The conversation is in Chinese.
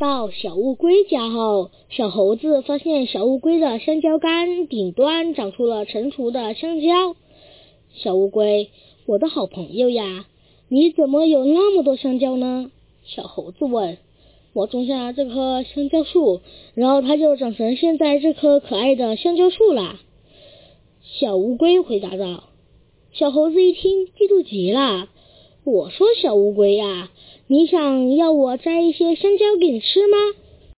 到小乌龟家后，小猴子发现小乌龟的香蕉干顶端长出了成熟的香蕉。小乌龟，我的好朋友呀，你怎么有那么多香蕉呢？小猴子问。我种下这棵香蕉树，然后它就长成现在这棵可爱的香蕉树啦。小乌龟回答道。小猴子一听，嫉妒极了。我说小乌龟呀，你想要我摘一些香蕉给你吃吗？